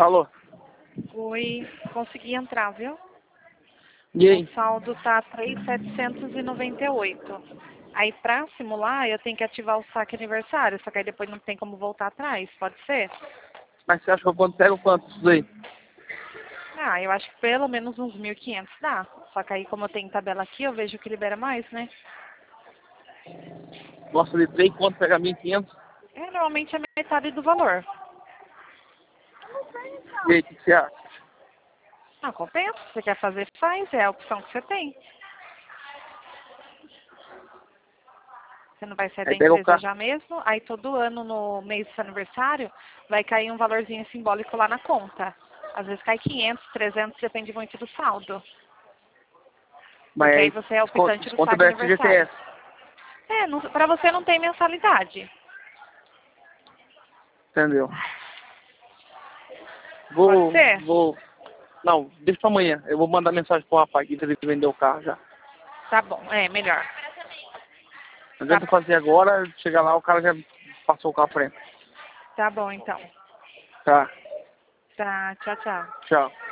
Falou. Oi, consegui entrar, viu? E aí? O saldo tá 3.798. Aí pra simular, eu tenho que ativar o saque aniversário, só que aí depois não tem como voltar atrás, pode ser? Mas você acha que eu pego quanto isso daí? Ah, eu acho que pelo menos uns 1.500 dá. Só que aí como eu tenho tabela aqui, eu vejo que libera mais, né? Nossa, de 3 quanto pegar 1.500? É, normalmente é metade do valor. E aí, o que você acha? Ah, compensa. Se você quer fazer, faz. É a opção que você tem. Você não vai sair da Aí pega o empresa carro. já mesmo. Aí todo ano, no mês do seu aniversário, vai cair um valorzinho simbólico lá na conta. Às vezes cai 500, 300, depende muito do saldo. Mas Porque aí aí você é o desconta, optante do desconta saque do aniversário. FGTS. É, não, pra você não tem mensalidade. Entendeu? Pode ser? Não, deixa pra amanhã. Eu vou mandar mensagem pro rapaz que ele vendeu o carro já. Tá bom, é melhor. Não Tá adianta bom. fazer agora, chegar lá, o cara já passou o carro pra ele. Tá bom, então. Tá, Tá, tchau, tchau. tchau.